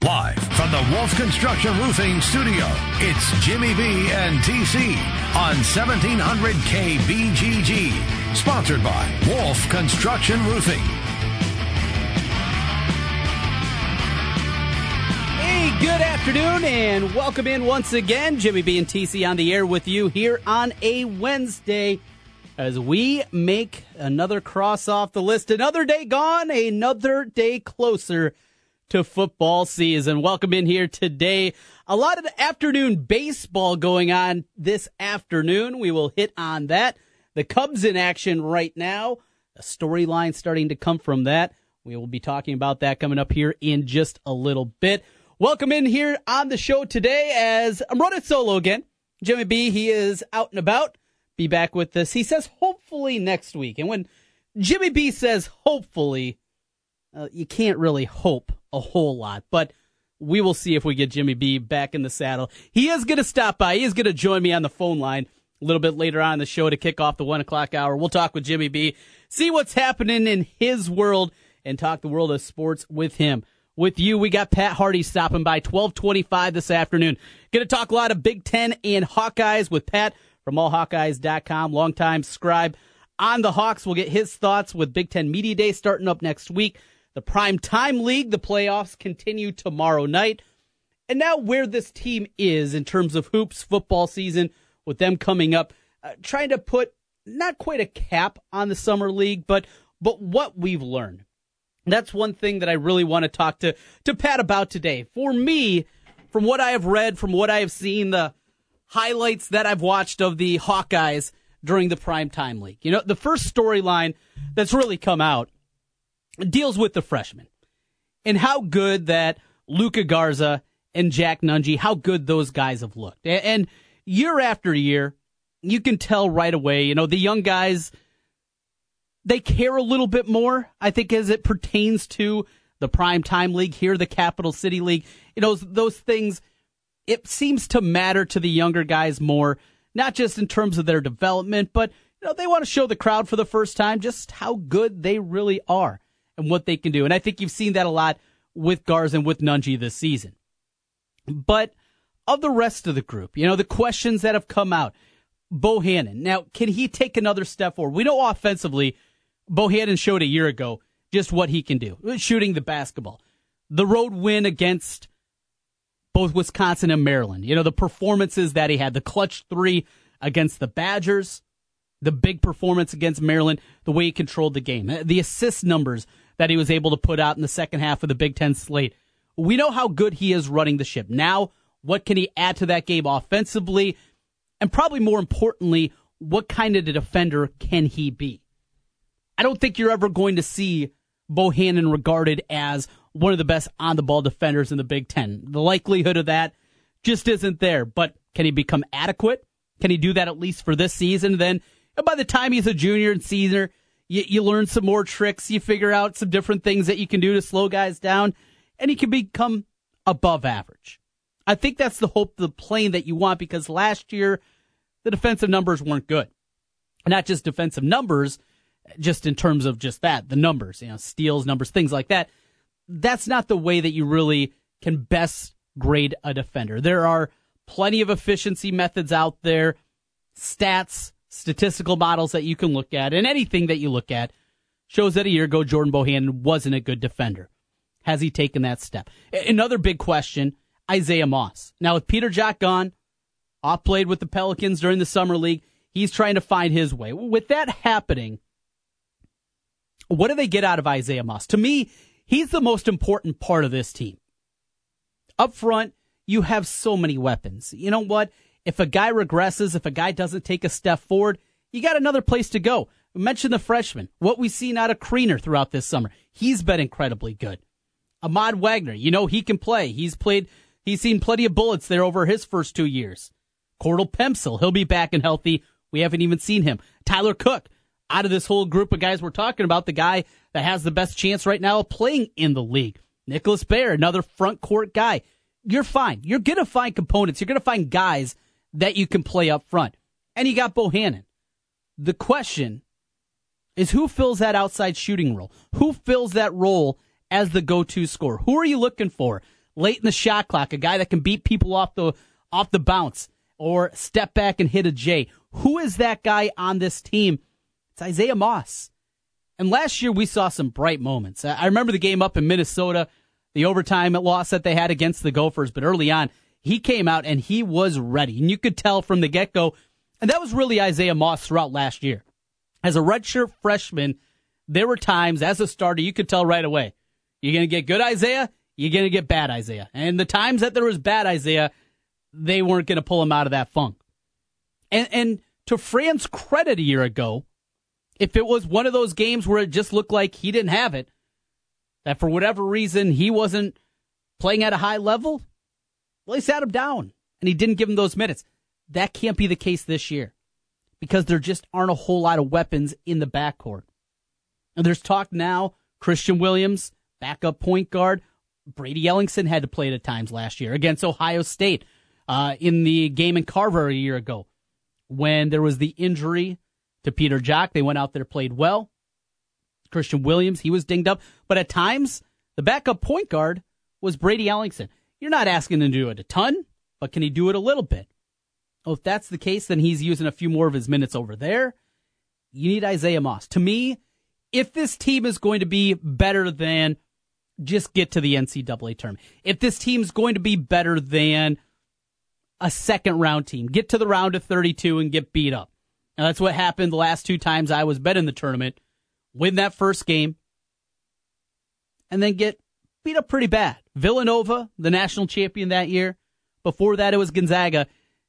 Live from the Wolf Construction Roofing Studio, it's Jimmy B and TC on 1700 KBGG. Sponsored by Wolf Construction Roofing. Hey, good afternoon and welcome in once again. Jimmy B and TC on the air with you here on a Wednesday as we make another cross off the list. Another day gone, another day closer to football season. Welcome in here today. A lot of the afternoon baseball going on this afternoon. We will hit on that. The Cubs in action right now. A storyline starting to come from that. We will be talking about that coming up here in just a little bit. Welcome in here on the show today as I'm running solo again. Jimmy B, he is out and about. Be back with us. He says hopefully next week. And when Jimmy B says hopefully, you can't really hope a whole lot, but we will see if we get Jimmy B back in the saddle. He is going to stop by. He is going to join me on the phone line a little bit later on in the show to kick off the 1 o'clock hour. We'll talk with Jimmy B, see what's happening in his world, and talk the world of sports with him. With you, we got Pat Hardy stopping by 12:25 this afternoon. Going to talk a lot of Big Ten and Hawkeyes with Pat from allhawkeyes.com, longtime scribe on the Hawks. We'll get his thoughts with Big Ten Media Day starting up next week. The Prime Time League, the playoffs continue tomorrow night. And now where this team is in terms of hoops football season with them coming up, trying to put not quite a cap on the summer league, but what we've learned. That's one thing that I really want to talk to Pat about today. For me, from what I have read, from what I have seen, the highlights that I've watched of the Hawkeyes during the Prime Time League. You know, the first storyline that's really come out deals with the freshmen and how good that Luka Garza and Jack Nunge, how good those guys have looked. And year after year, you can tell right away, you know, the young guys, they care a little bit more, I think, as it pertains to the Prime Time League here, the Capital City League. You know, those things, it seems to matter to the younger guys more, not just in terms of their development, but, you know, they want to show the crowd for the first time just how good they really are and what they can do. And I think you've seen that a lot with Garza and with Nunge this season. But of the rest of the group, you know, the questions that have come out, Bohannon. Now, can he take another step forward? We know offensively, Bohannon showed a year ago just what he can do, shooting the basketball. The road win against both Wisconsin and Maryland. You know, the performances that he had, the clutch three against the Badgers, the big performance against Maryland, the way he controlled the game, the assist numbers that he was able to put out in the second half of the Big Ten slate. We know how good he is running the ship. Now, what can he add to that game offensively? And probably more importantly, what kind of a defender can he be? I don't think you're ever going to see Bohannon regarded as one of the best on-the-ball defenders in the Big Ten. The likelihood of that just isn't there. But can he become adequate? Can he do that at least for this season? Then by the time he's a junior and senior, you learn some more tricks. You figure out some different things that you can do to slow guys down, and he can become above average. I think that's the hope, the plane that you want, because last year the defensive numbers weren't good. Not just defensive numbers, just in terms of just that, the numbers, you know, steals, numbers, things like that. That's not the way that you really can best grade a defender. There are plenty of efficiency methods out there, stats, statistical models that you can look at, and anything that you look at shows that a year ago Jordan Bohannon wasn't a good defender. Has he taken that step? Another big question, Isaiah Moss. Now with Peter Jok gone, off-played with the Pelicans during the Summer League, he's trying to find his way. With that happening, what do they get out of Isaiah Moss? To me, he's the most important part of this team. Up front, you have so many weapons. You know what? If a guy regresses, if a guy doesn't take a step forward, you got another place to go. We mentioned the freshman, what we've seen out of Kriener throughout this summer. He's been incredibly good. Ahmad Wagner, you know he can play. He's seen plenty of bullets there over his first 2 years. Cordell Pemsel, he'll be back and healthy. We haven't even seen him. Tyler Cook, out of this whole group of guys we're talking about, the guy that has the best chance right now of playing in the league. Nicholas Baer, another front court guy. You're fine. You're going to find components. You're going to find guys that you can play up front. And you got Bohannon. The question is, who fills that outside shooting role? Who fills that role as the go-to scorer? Who are you looking for? late in the shot clock, a guy that can beat people off the bounce or step back and hit a J. Who is that guy on this team? It's Isaiah Moss. And last year we saw some bright moments. I remember the game up in Minnesota, the overtime loss that they had against the Gophers, but early on, he came out and he was ready. And you could tell from the get-go, and that was really Isaiah Moss throughout last year. As a redshirt freshman, there were times as a starter, you could tell right away, you're going to get good Isaiah, you're going to get bad Isaiah. And the times that there was bad Isaiah, they weren't going to pull him out of that funk. And to Fran's credit a year ago, if it was one of those games where it just looked like he didn't have it, that for whatever reason he wasn't playing at a high level, well, he sat him down and he didn't give him those minutes. That can't be the case this year because there just aren't a whole lot of weapons in the backcourt. And there's talk now, Christian Williams, backup point guard. Brady Ellingson had to play it at times last year against Ohio State in the game in Carver a year ago when there was the injury to Peter Jock. They went out there, played well. Christian Williams, he was dinged up. But at times, the backup point guard was Brady Ellingson. You're not asking him to do it a ton, but can he do it a little bit? Well, if that's the case, then he's using a few more of his minutes over there. You need Isaiah Moss. To me, if this team is going to be better than just get to the NCAA tournament, if this team's going to be better than a second-round team, get to the round of 32 and get beat up. Now, that's what happened the last two times I was bet in the tournament. Win that first game, and then get beat up pretty bad. Villanova, the national champion that year. Before that, it was Gonzaga.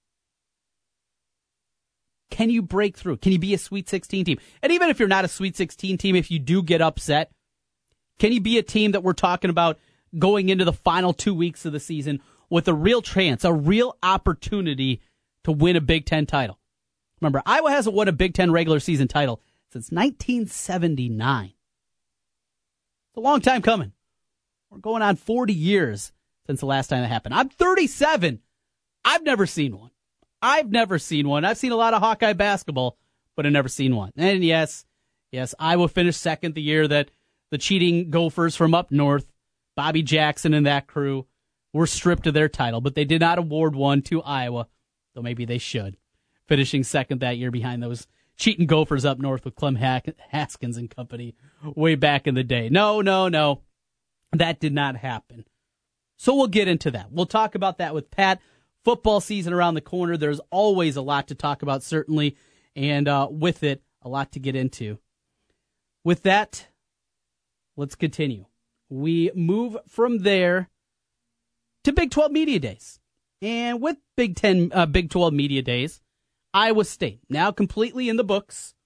Can you break through? Can you be a Sweet 16 team? And even if you're not a Sweet 16 team, if you do get upset, can you be a team that we're talking about going into the final 2 weeks of the season with a real chance, a real opportunity to win a Big Ten title? Remember, Iowa hasn't won a Big Ten regular season title since 1979. It's a long time coming. We're going on 40 years since the last time that happened. I'm 37. I've never seen one. I've seen a lot of Hawkeye basketball, but I've never seen one. And yes, Iowa finished second the year that the cheating Gophers from up north, Bobby Jackson and that crew, were stripped of their title, but they did not award one to Iowa, though maybe they should, finishing second that year behind those cheating Gophers up north with Clem Haskins and company way back in the day. No. That did not happen. So we'll get into that. We'll talk about that with Pat. Football season around the corner. There's always a lot to talk about, certainly, and with it, a lot to get into. With that, let's continue. We move from there to Big 12 Media Days. And with Big 12 Media Days, Iowa State, now completely in the books,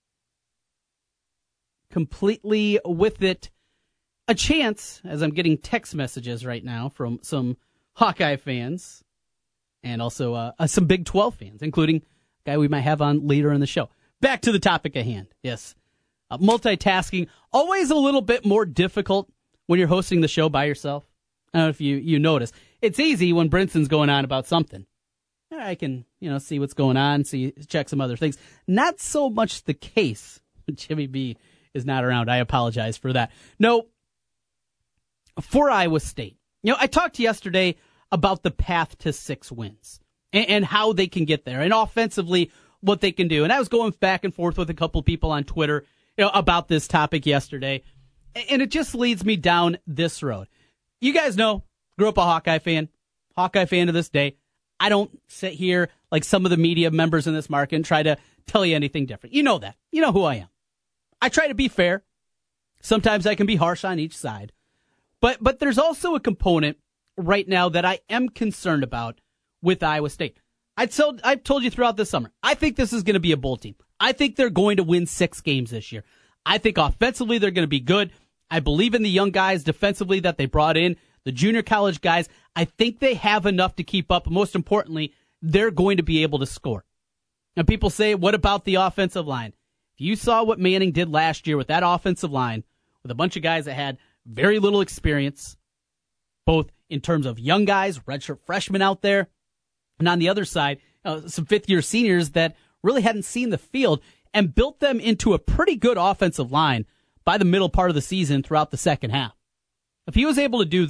completely with it, a chance, as I'm getting text messages right now from some Hawkeye fans and also some Big 12 fans, including a guy we might have on later in the show. Back to the topic at hand. Yes, multitasking, always a little bit more difficult when you're hosting the show by yourself. I don't know if you notice. It's easy when Brinson's going on about something. I can, see what's going on, check some other things. Not so much the case when Jimmy B is not around. I apologize for that. No, for Iowa State. I talked yesterday about the path to 6 wins and how they can get there and offensively what they can do. And I was going back and forth with a couple people on Twitter, about this topic yesterday. And it just leads me down this road. You guys know, grew up a Hawkeye fan to this day. I don't sit here like some of the media members in this market and try to tell you anything different. You know that. You know who I am. I try to be fair. Sometimes I can be harsh on each side. But there's also a component right now that I am concerned about with Iowa State. I've told you throughout this summer, I think this is going to be a bowl team. I think they're going to win 6 games this year. I think offensively they're going to be good. I believe in the young guys defensively that they brought in, the junior college guys. I think they have enough to keep up. Most importantly, they're going to be able to score. And people say, what about the offensive line? If you saw what Manning did last year with that offensive line, with a bunch of guys that had very little experience, both in terms of young guys, redshirt freshmen out there, and on the other side, some fifth-year seniors that really hadn't seen the field, and built them into a pretty good offensive line by the middle part of the season throughout the second half. If he was able to do that,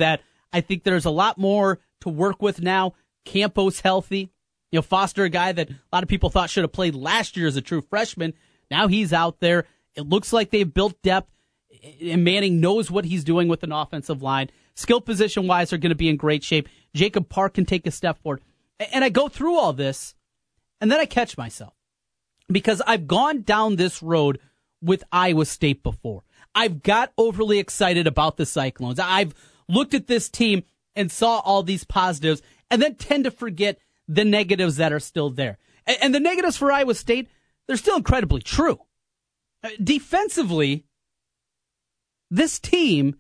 I think there's a lot more to work with now. Campos healthy. Foster, a guy that a lot of people thought should have played last year as a true freshman. Now he's out there. It looks like they've built depth, and Manning knows what he's doing with an offensive line. Skill position-wise, they're going to be in great shape. Jacob Park can take a step forward. And I go through all this, and then I catch myself. Because I've gone down this road with Iowa State before. I've got overly excited about the Cyclones. I've looked at this team and saw all these positives, and then tend to forget the negatives that are still there. And the negatives for Iowa State, they're still incredibly true. Defensively, this team,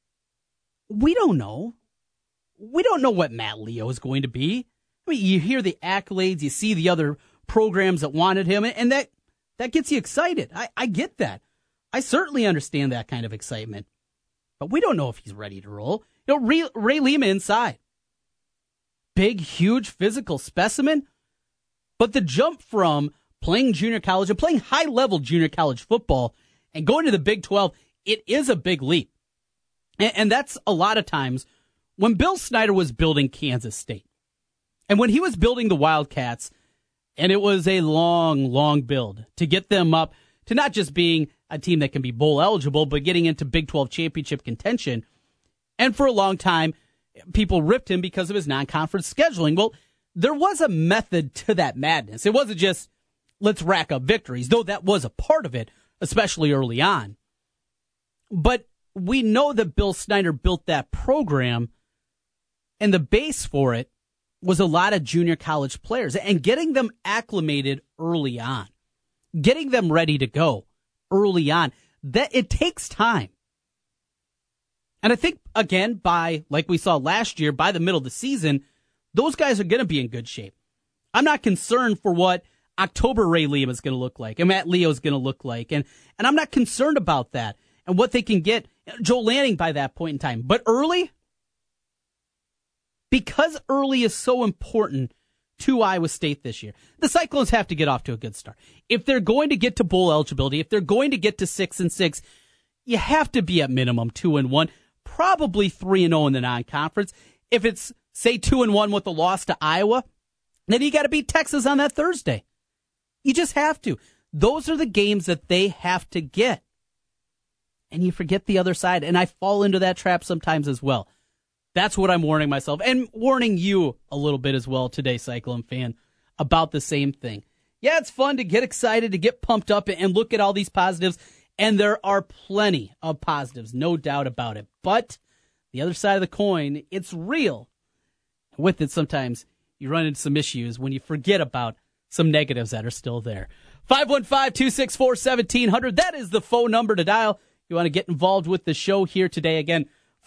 we don't know. We don't know what Matt Leo is going to be. I mean, you hear the accolades, you see the other programs that wanted him, and that gets you excited. I get that. I certainly understand that kind of excitement. But we don't know if he's ready to roll. Ray Lima inside. Big, huge physical specimen. But the jump from playing junior college and playing high-level junior college football and going to the Big 12, it is a big leap. And that's a lot of times when Bill Snyder was building Kansas State. And when he was building the Wildcats, and it was a long, long build to get them up to not just being a team that can be bowl eligible, but getting into Big 12 championship contention. And for a long time, people ripped him because of his non-conference scheduling. Well, there was a method to that madness. It wasn't just, let's rack up victories, though that was a part of it, especially early on. But we know that Bill Snyder built that program, and the base for it was a lot of junior college players, and getting them acclimated early on, getting them ready to go early on, that it takes time. And I think, again, by, like we saw last year, by the middle of the season, those guys are going to be in good shape. I'm not concerned for what October Ray Lima is going to look like and Matt Leo is going to look like. And I'm not concerned about that and what they can get. Joe Lanning by that point in time. But early, because early is so important to Iowa State this year, the Cyclones have to get off to a good start. If they're going to get to bowl eligibility, if they're going to get to 6-6, you have to be at minimum 2-1, probably 3-0 in the non-conference. If it's, say, 2-1 with the loss to Iowa, then you got to beat Texas on that Thursday. You just have to. Those are the games that they have to get. And you forget the other side, and I fall into that trap sometimes as well. That's what I'm warning myself, and warning you a little bit as well today, Cyclone fan, about the same thing. Yeah, it's fun to get excited, to get pumped up, and look at all these positives, and there are plenty of positives, no doubt about it. But the other side of the coin, it's real. With it, sometimes you run into some issues when you forget about some negatives that are still there. 515-264-1700, that is the phone number to dial. You want to get involved with the show here today. Again,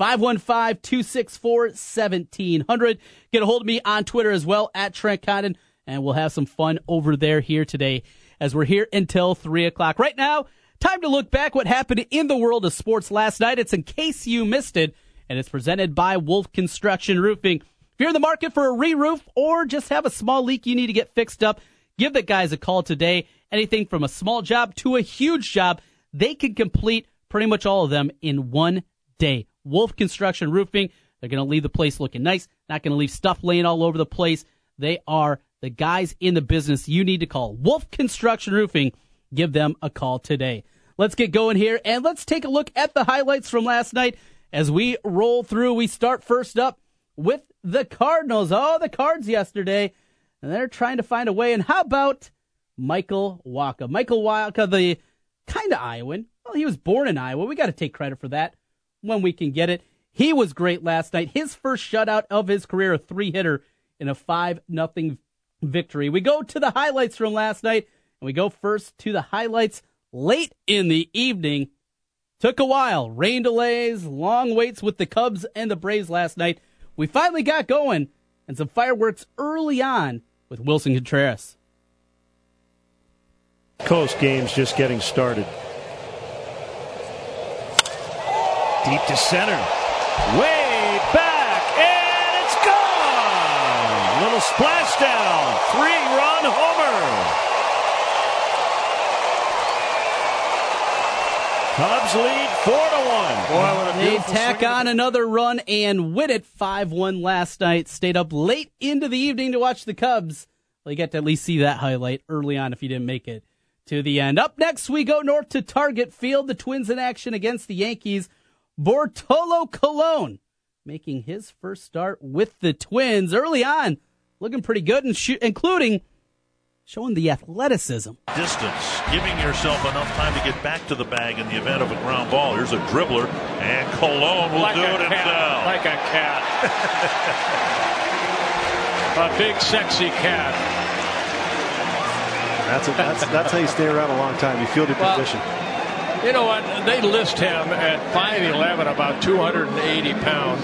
515-264-1700. Get a hold of me on Twitter as well, at Trent Condon, and we'll have some fun over there here today as we're here until 3 o'clock. Right now, time to look back what happened in the world of sports last night. It's In Case You Missed It, and it's presented by Wolf Construction Roofing. If you're in the market for a re-roof or just have a small leak you need to get fixed up, give the guys a call today. Anything from a small job to a huge job, they can complete pretty much all of them in one day. Wolf Construction Roofing, they're going to leave the place looking nice, not going to leave stuff laying all over the place. They are the guys in the business you need to call. Wolf Construction Roofing, give them a call today. Let's get going here, and let's take a look at the highlights from last night as we roll through. We start first up with the Cardinals. Oh, the Cards yesterday, and they're trying to find a way. And how about Michael Wacha? Michael Wacha, the kind of Iowan. Well, he was born in Iowa. We got to take credit for that when we can get it. He was great last night. His first shutout of his career, a 3-hitter in a 5-0 victory. We go to the highlights from last night, and we go first to the highlights late in the evening. Took a while. Rain delays, long waits with the Cubs and the Braves last night. We finally got going, and some fireworks early on with Wilson Contreras. Coast game's just getting started. Deep to center. Way back, and it's gone! Little splashdown. 3-run homer. Cubs lead 4-1. They tack on another run and win it 5-1 last night. Stayed up late into the evening to watch the Cubs. Well, you get to at least see that highlight early on if you didn't make it to the end. Up next, we go north to Target Field. The Twins in action against the Yankees. Bartolo Colon making his first start with the Twins. Early on, looking pretty good, including showing the athleticism. Distance, giving yourself enough time to get back to the bag in the event of a ground ball. Here's a dribbler, and Colon will do it himself. Like a cat. A big, sexy cat. That's how you stay around a long time. You feel the position. You know what? They list him at 5'11", about 280 pounds,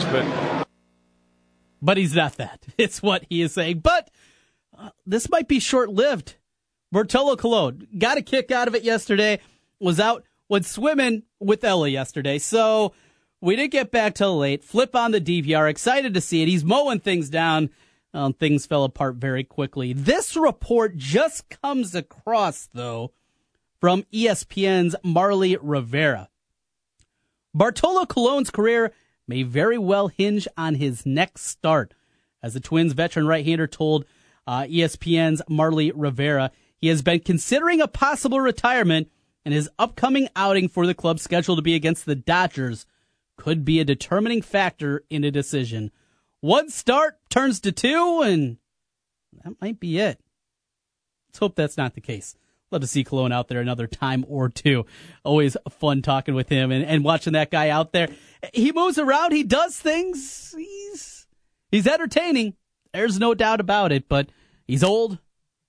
but he's not that. It's what he is saying. But this might be short-lived. Bartolo Colon got a kick out of it yesterday, went swimming with Ella yesterday, so we didn't get back till late. Flip on the DVR, excited to see it. He's mowing things down. Things fell apart very quickly. This report just comes across, though, from ESPN's Marly Rivera. Bartolo Colon's career may very well hinge on his next start. As the Twins veteran right-hander told ESPN's Marly Rivera, he has been considering a possible retirement, and his upcoming outing for the club scheduled to be against the Dodgers could be a determining factor in a decision. One start turns to two, and that might be it. Let's hope that's not the case. Love to see Colon out there another time or two. Always fun talking with him and watching that guy out there. He moves around. He does things. He's entertaining. There's no doubt about it, but he's old.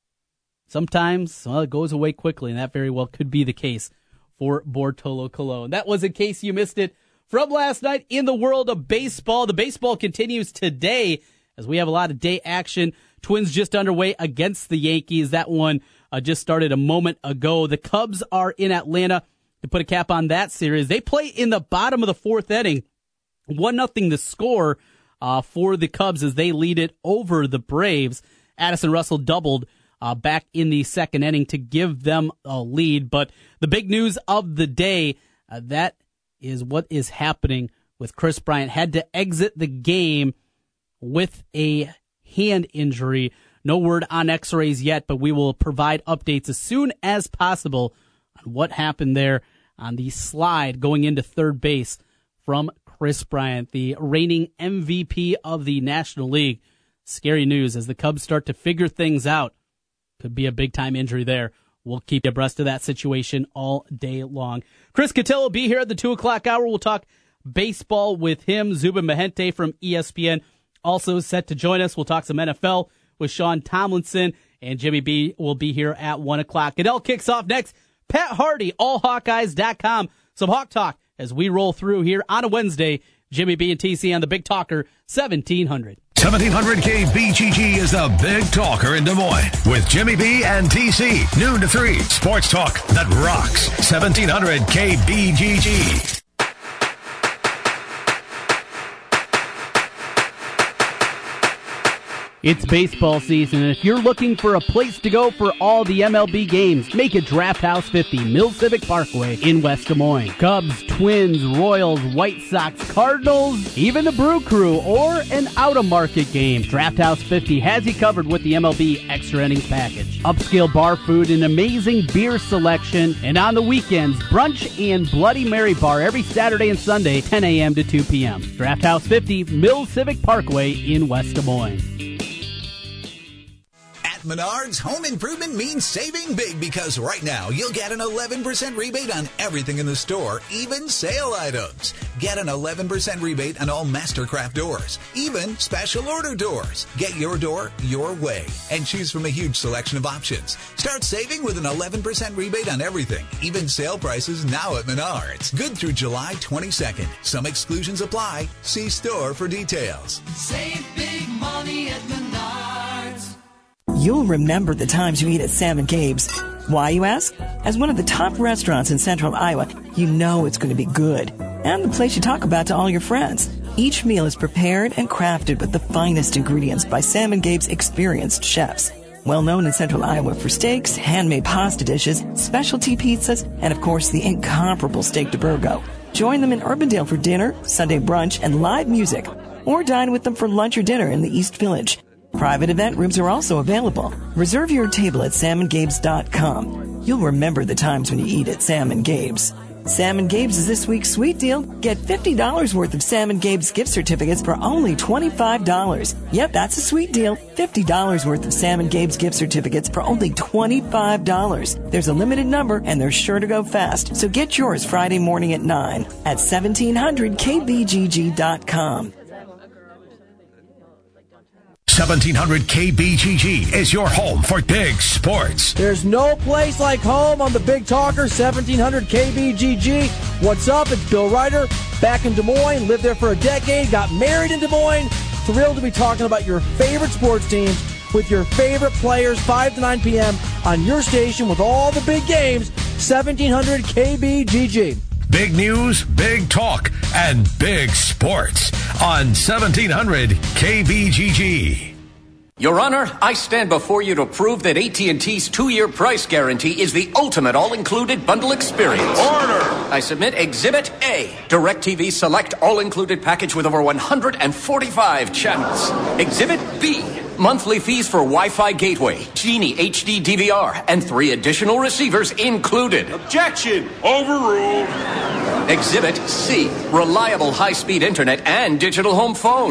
Sometimes it goes away quickly, and that very well could be the case for Bartolo Colon. That was in case you missed it from last night in the world of baseball. The baseball continues today as we have a lot of day action. Twins just underway against the Yankees. That one just started a moment ago. The Cubs are in Atlanta to put a cap on that series. They play in the bottom of the fourth inning. 1-0 the score for the Cubs as they lead it over the Braves. Addison Russell doubled back in the second inning to give them a lead. But the big news of the day, that is what is happening with Kris Bryant. Had to exit the game with a hand injury. No word on x-rays yet, but we will provide updates as soon as possible on what happened there on the slide going into third base from Kris Bryant, the reigning MVP of the National League. Scary news as the Cubs start to figure things out. Could be a big-time injury there. We'll keep you abreast of that situation all day long. Chris Cotillo will be here at the 2 o'clock hour. We'll talk baseball with him. Zubin Mehenti from ESPN also set to join us. We'll talk some NFL with Sean Tomlinson, and Jimmy B will be here at 1 o'clock. Goodell kicks off next. Pat Hardy, allhawkeyes.com. Some Hawk Talk as we roll through here on a Wednesday. Jimmy B and TC on the Big Talker, 1700. 1700 KBGG is the Big Talker in Des Moines with Jimmy B and TC. Noon to 3. Sports talk that rocks. 1700 KBGG. It's baseball season, and if you're looking for a place to go for all the MLB games, make it Draft House 50, Mill Civic Parkway in West Des Moines. Cubs, Twins, Royals, White Sox, Cardinals, even the Brew Crew, or an out-of-market game. Draft House 50 has you covered with the MLB Extra Innings Package. Upscale bar food, an amazing beer selection, and on the weekends, brunch and Bloody Mary Bar every Saturday and Sunday, 10 a.m. to 2 p.m. Draft House 50, Mill Civic Parkway in West Des Moines. Menards, home improvement means saving big because right now you'll get an 11% rebate on everything in the store, even sale items. Get an 11% rebate on all Mastercraft doors, even special order doors. Get your door your way and choose from a huge selection of options. Start saving with an 11% rebate on everything, even sale prices now at Menards. Good through July 22nd. Some exclusions apply. See store for details. Save big money at Menards. You'll remember the times you eat at Sam and Gabe's. Why, you ask? As one of the top restaurants in central Iowa, you know it's going to be good. And the place you talk about to all your friends. Each meal is prepared and crafted with the finest ingredients by Sam and Gabe's experienced chefs. well known in Central Iowa for steaks, handmade pasta dishes, specialty pizzas, and of course the incomparable Steak de Burgo. Join them in Urbandale for dinner, Sunday brunch, and live music. Or dine with them for lunch or dinner in the East Village. Private event rooms are also available. Reserve your table at SamandGabes.com. You'll remember the times when you eat at Sam and Gabe's. Sam and Gabe's is this week's sweet deal. Get $50 worth of Sam and Gabe's gift certificates for only $25. Yep, that's a sweet deal. $50 worth of Sam and Gabe's gift certificates for only $25. There's a limited number, and they're sure to go fast. So get yours Friday morning at 9 at 1700kbgg.com. 1700 KBGG is your home for big sports. There's no place like home on the Big Talker, 1700 KBGG. What's up? It's Bill Ryder, back in Des Moines, lived there for a decade, got married in Des Moines. Thrilled to be talking about your favorite sports teams with your favorite players, 5 to 9 p.m. on your station with all the big games, 1700 KBGG. Big news, big talk, and big sports on 1700 KBGG. Your Honor, I stand before you to prove that AT&T's 2-year price guarantee is the ultimate all-included bundle experience. Order! I submit Exhibit A, DirecTV Select all-included package with over 145 channels. Exhibit B, monthly fees for Wi-Fi gateway, Genie HD DVR, and 3 additional receivers included. Objection! Overruled. Exhibit C, reliable high-speed internet and digital home phone.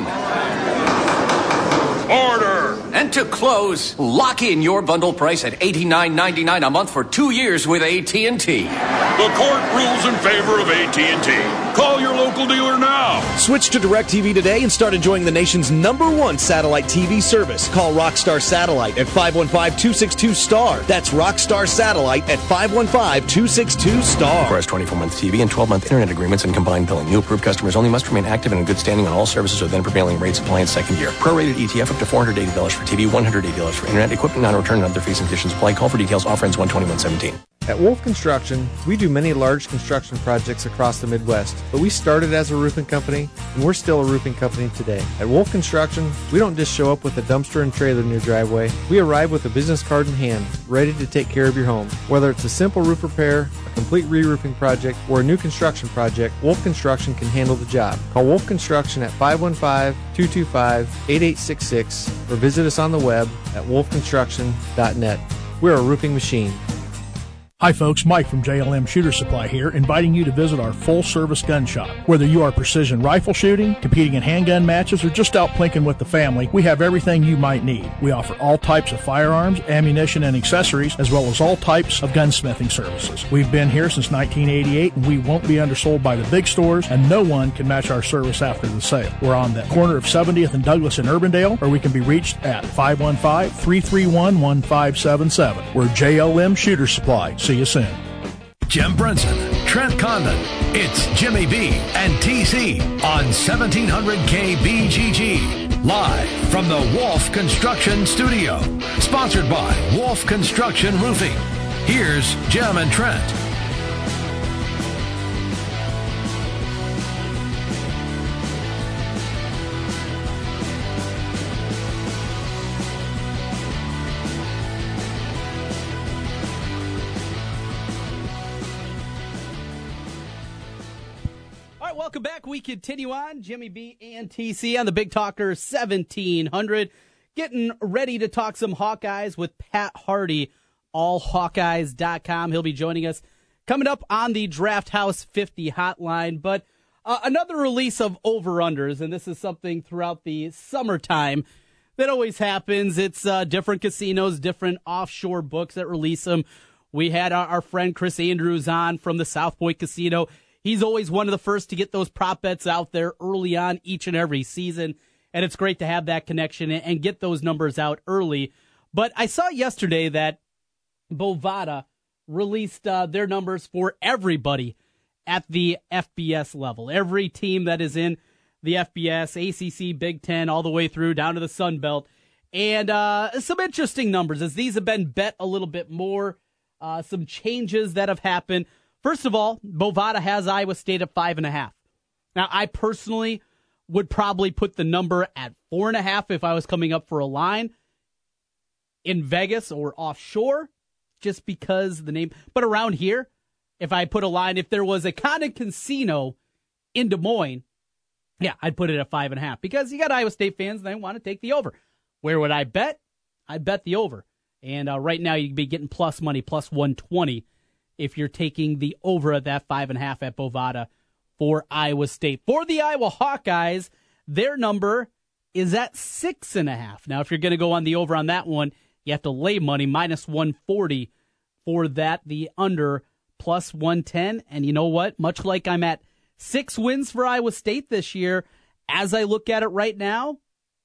Order! And to close, lock in your bundle price at $89.99 a month for 2 years with AT&T. The court rules in favor of AT&T. Call your local dealer now. Switch to DirecTV today and start enjoying the nation's #1 satellite TV service. Call Rockstar Satellite at 515-262-STAR. That's Rockstar Satellite at 515-262-STAR. Requires 24-month TV and 12-month internet agreements and combined billing. New approved customers only must remain active and in good standing on all services or then prevailing rates apply in second year. Prorated ETF up to $480 for TV, $180 for internet, equipment non-return, and other fees and conditions apply. Call for details. Offer ends 1/21/17. At Wolf Construction, we do many large construction projects across the Midwest, but we started as a roofing company, and we're still a roofing company today. At Wolf Construction, we don't just show up with a dumpster and trailer in your driveway. We arrive with a business card in hand, ready to take care of your home. Whether it's a simple roof repair, a complete re-roofing project, or a new construction project, Wolf Construction can handle the job. Call Wolf Construction at 515-225-8866 or visit us on the web at wolfconstruction.net. We're a roofing machine. Hi folks, Mike from JLM Shooter Supply here, inviting you to visit our full-service gun shop. Whether you are precision rifle shooting, competing in handgun matches, or just out plinking with the family, we have everything you might need. We offer all types of firearms, ammunition, and accessories, as well as all types of gunsmithing services. We've been here since 1988, and we won't be undersold by the big stores, and no one can match our service after the sale. We're on the corner of 70th and Douglas in Urbandale, or we can be reached at 515-331-1577. We're JLM Shooter Supply. See you soon. Jim Brenson, Trent Condon. It's Jimmy B and TC on 1700 KBGG. Live from the Wolf Construction Studio. Sponsored by Wolf Construction Roofing. Here's Jim and Trent. Welcome back. We continue on. Jimmy B and TC on the Big Talker 1700. Getting ready to talk some Hawkeyes with Pat Hardy, allhawkeyes.com. He'll be joining us coming up on the Draft House 50 hotline. But another release of over-unders, and this is something throughout the summertime that always happens. It's different casinos, different offshore books that release them. We had our friend Chris Andrews on from the South Point Casino. He's always one of the first to get those prop bets out there early on each and every season, and it's great to have that connection and get those numbers out early. But I saw yesterday that Bovada released their numbers for everybody at the FBS level. Every team that is in the FBS, ACC, Big Ten, all the way through down to the Sun Belt. And some interesting numbers as these have been bet a little bit more, some changes that have happened. First of all, Bovada has Iowa State at 5.5. Now, I personally would probably put the number at 4.5 if I was coming up for a line. in Vegas or offshore, just because the name. But around here, if I put a line, if there was a Condon Casino in Des Moines, yeah, I'd put it at 5.5 because you got Iowa State fans and they want to take the over. Where would I bet? I'd bet the over. And right now you'd be getting plus money, plus 120, if you're taking the over at that 5.5 at Bovada for Iowa State. For the Iowa Hawkeyes, their number is at 6.5. Now, if you're going to go on the over on that one, you have to lay money, minus 140 for that. The under, plus 110. And you know what? Much like I'm at 6 wins for Iowa State this year, as I look at it right now,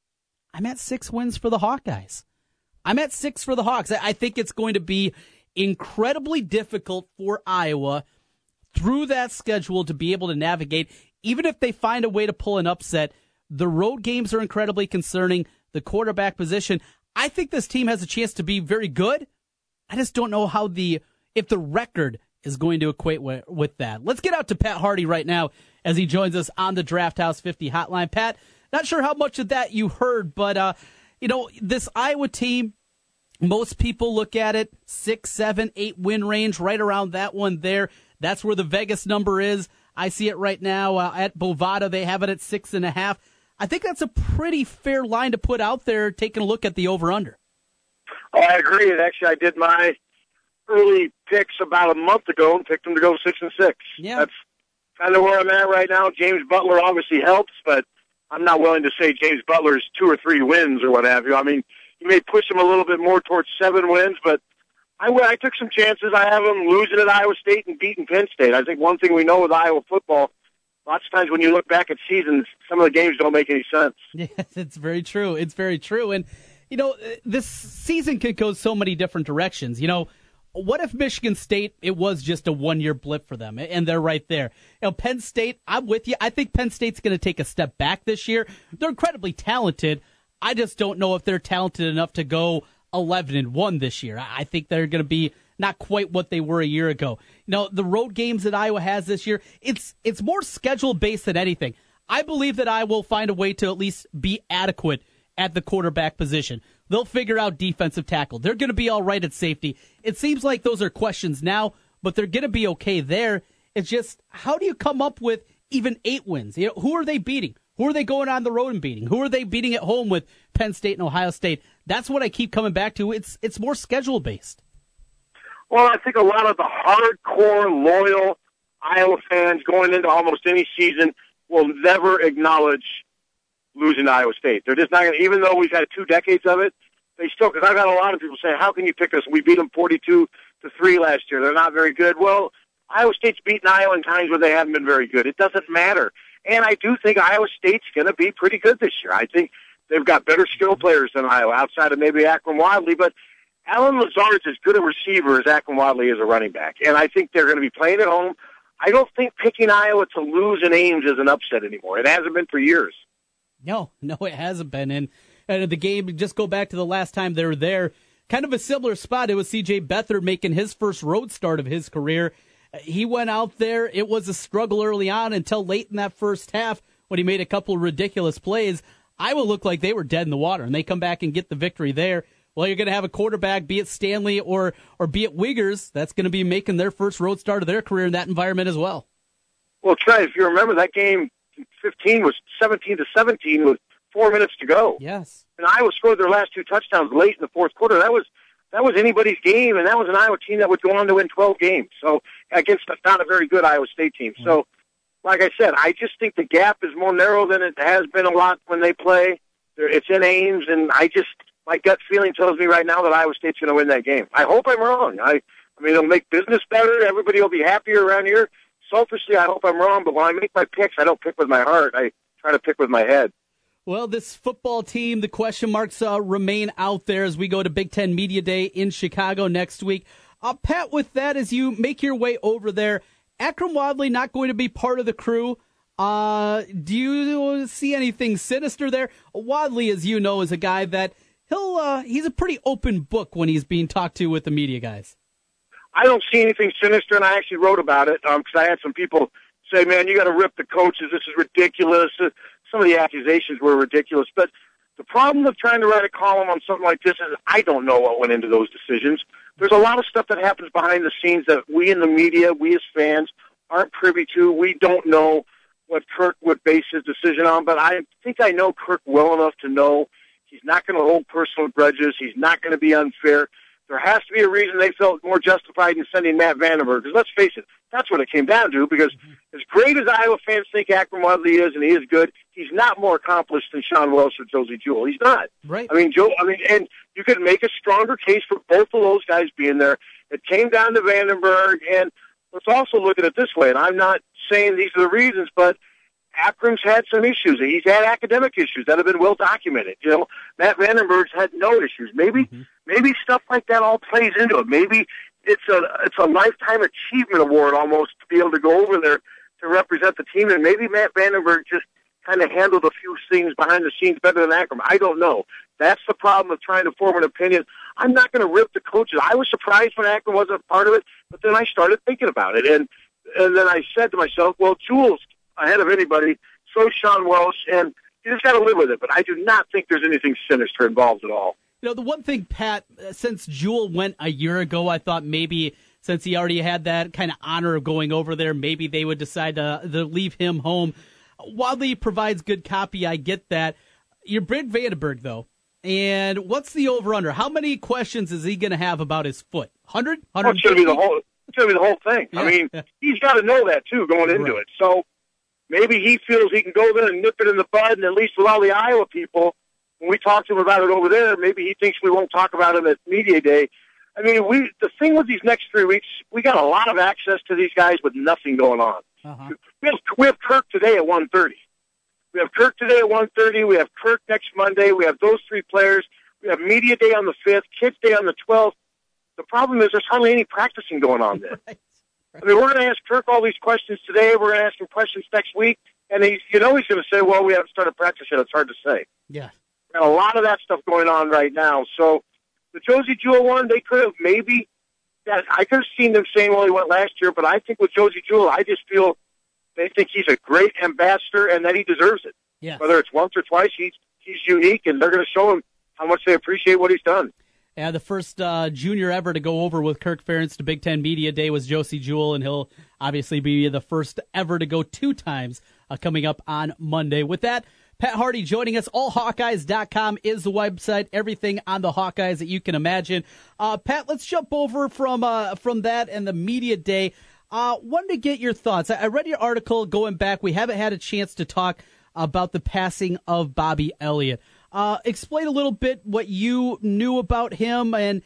I'm at 6 wins for the Hawkeyes. I'm at 6 for the Hawks. I think it's going to be incredibly difficult for Iowa through that schedule to be able to navigate. Even if they find a way to pull an upset, the road games are incredibly concerning. The quarterback position, I think this team has a chance to be very good. I just don't know if the record is going to equate with that. Let's get out to Pat Harty right now as he joins us on the Draft House 50 hotline. Pat, not sure how much of that you heard, but this Iowa team, most people look at it 6, 7, 8 win range, right around that one there. That's where the Vegas number is. I see it right now at Bovada. They have it at 6.5. I think that's a pretty fair line to put out there, taking a look at the over-under. Oh, I agree. And actually, I did my early picks about a month ago and picked them to go 6-6. Yeah. That's kind of where I'm at right now. James Butler obviously helps, but I'm not willing to say James Butler's 2 or 3 wins or what have you. I mean, you may push him a little bit more towards 7 wins, but I took some chances. I have him losing at Iowa State and beating Penn State. I think one thing we know with Iowa football, lots of times when you look back at seasons, some of the games don't make any sense. Yes, it's very true. It's very true. And, this season could go so many different directions. What if Michigan State, it was just a one-year blip for them, and they're right there? Penn State, I'm with you. I think Penn State's going to take a step back this year. They're incredibly talented. I just don't know if they're talented enough to go 11-1 this year. I think they're going to be not quite what they were a year ago. The road games that Iowa has this year, it's more schedule-based than anything. I believe that Iowa will find a way to at least be adequate at the quarterback position. They'll figure out defensive tackle. They're going to be all right at safety. It seems like those are questions now, but they're going to be okay there. It's just, how do you come up with even 8 wins? Who are they beating? Who are they going on the road and beating? Who are they beating at home with Penn State and Ohio State? That's what I keep coming back to. It's more schedule-based. Well, I think a lot of the hardcore, loyal Iowa fans going into almost any season will never acknowledge losing to Iowa State. They're just not going to, even though we've had 2 decades of it, they still, because I've got a lot of people saying, how can you pick us? We beat them 42-3 last year. They're not very good. Well, Iowa State's beaten Iowa in times where they haven't been very good. It doesn't matter. And I do think Iowa State's going to be pretty good this year. I think they've got better skill players than Iowa, outside of maybe Akron Wadley, but Alan Lazard's as good a receiver as Akron Wadley is a running back. And I think they're going to be playing at home. I don't think picking Iowa to lose in Ames is an upset anymore. It hasn't been for years. No, it hasn't been. And the game, just go back to the last time they were there, kind of a similar spot. It was C.J. Beathard making his first road start of his career. He went out there. It was a struggle early on until late in that first half when he made a couple of ridiculous plays. Iowa looked like they were dead in the water, and they come back and get the victory there. Well, you're going to have a quarterback, be it Stanley or be it Wiggers, that's going to be making their first road start of their career in that environment as well. Well, Trey, if you remember, that game 15 was 17-17 with 4 minutes to go. Yes. And Iowa scored their last 2 touchdowns late in the fourth quarter. That was anybody's game, and that was an Iowa team that would go on to win 12 games. So against not a very good Iowa State team. Mm-hmm. So, like I said, I just think the gap is more narrow than it has been a lot when they play. It's in Ames, and my gut feeling tells me right now that Iowa State's going to win that game. I hope I'm wrong. I mean, it'll make business better. Everybody will be happier around here. Selfishly, I hope I'm wrong, but when I make my picks, I don't pick with my heart. I try to pick with my head. Well, this football team, the question marks remain out there as we go to Big Ten Media Day in Chicago next week. Pat, with that, as you make your way over there, Akron Wadley not going to be part of the crew. Do you see anything sinister there? Wadley, as you know, is a guy that he's a pretty open book when he's being talked to with the media guys. I don't see anything sinister, and I actually wrote about it because I had some people say, man, you got to rip the coaches. This is ridiculous. Some of the accusations were ridiculous. But The problem of trying to write a column on something like this is I don't know what went into those decisions. There's a lot of stuff that happens behind the scenes that we in the media, we as fans, aren't privy to. We don't know what Kirk would base his decision on, but I think I know Kirk well enough to know he's not going to hold personal grudges. He's not going to be unfair. There has to be a reason they felt more justified in sending Matt Vandenberg, because let's face it, that's what it came down to, because as great as Iowa fans think Akram Wadley is, and he is good, he's not more accomplished than Sean Welsh or Josie Jewell. He's not. Right. And you could make a stronger case for both of those guys being there. It came down to Vandenberg, and let's also look at it this way, and I'm not saying these are the reasons, but Akram's had some issues. He's had academic issues that have been well documented. Matt Vandenberg's had no issues. Maybe stuff like that all plays into it. Maybe it's a lifetime achievement award almost to be able to go over there to represent the team, and maybe Matt Vandenberg just kind of handled a few things behind the scenes better than Akram. I don't know. That's the problem of trying to form an opinion. I'm not going to rip the coaches. I was surprised when Akram wasn't a part of it, but then I started thinking about it, and then I said to myself, well, Jewell's ahead of anybody, so Sean Welsh, and you just got to live with it. But I do not think there's anything sinister involved at all. The one thing, Pat, since Jewell went a year ago, I thought maybe since he already had that kind of honor of going over there, maybe they would decide to leave him home. Wadley provides good copy, I get that. You're Brent Vandenberg, though, and what's the over-under? How many questions is he going to have about his foot? 100? It's going to be the whole thing. Yeah. I mean, he's got to know that, too, going into it. So maybe he feels he can go there and nip it in the bud, and at least with all the Iowa people, when we talk to him about it over there, maybe he thinks we won't talk about him at media day. I mean, the thing with these next 3 weeks, we got a lot of access to these guys with nothing going on. Uh-huh. We have Kirk today at 1:30. We have Kirk today at 1:30. We have Kirk next Monday. We have those three players. We have media day on the 5th, kids day on the 12th. The problem is there's hardly any practicing going on there. Right. I mean, we're going to ask Kirk all these questions today. We're going to ask him questions next week. And he's going to say, well, we haven't started practice yet. It's hard to say. Yeah. And a lot of that stuff going on right now. So the Josie Jewell one, they could have maybe, I could have seen them saying, well, he went last year. But I think with Josie Jewell, I just feel they think he's a great ambassador and that he deserves it. Yeah. Whether it's once or twice, he's unique, and they're going to show him how much they appreciate what he's done. Yeah, the first junior ever to go over with Kirk Ferentz to Big Ten Media Day was Josie Jewell, and he'll obviously be the first ever to go 2 times coming up on Monday. With that, Pat Harty joining us. AllHawkeyes.com is the website. Everything on the Hawkeyes that you can imagine. Pat, let's jump over from that and the Media Day. Wanted to get your thoughts. I read your article going back. We haven't had a chance to talk about the passing of Bobby Elliott. Explain a little bit what you knew about him and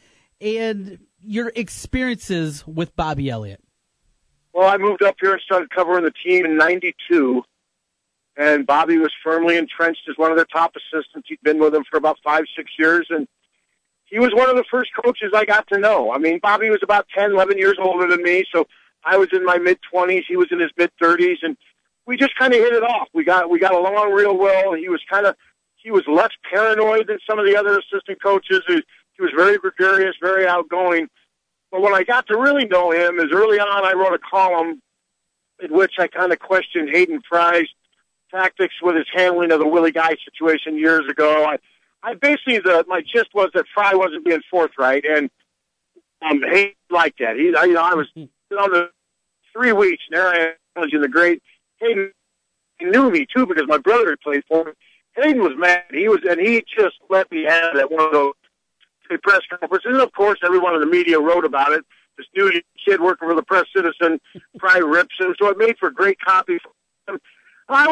your experiences with Bobby Elliott. Well, I moved up here and started covering the team in '92, and Bobby was firmly entrenched as one of their top assistants. He'd been with them for about 5-6 years, and he was one of the first coaches I got to know. I mean, Bobby was about 10, 11 years older than me, so I was in my mid-20s. He was in his mid-30s, and we just kind of hit it off. We got along real well. He was less paranoid than some of the other assistant coaches. He was very gregarious, very outgoing. But when I got to really know him is early on I wrote a column in which I kind of questioned Hayden Fry's tactics with his handling of the Willie Guy situation years ago. I basically, my gist was that Fry wasn't being forthright, and Hayden liked that. I was on the 3 weeks, and there I was in the great Hayden. He knew me too because my brother had played for him. Hayden was mad. He just let me have that one of those press conferences. And of course, everyone in the media wrote about it. This new kid working for the Press Citizen, Fry rips him. So it made for great copy for him. My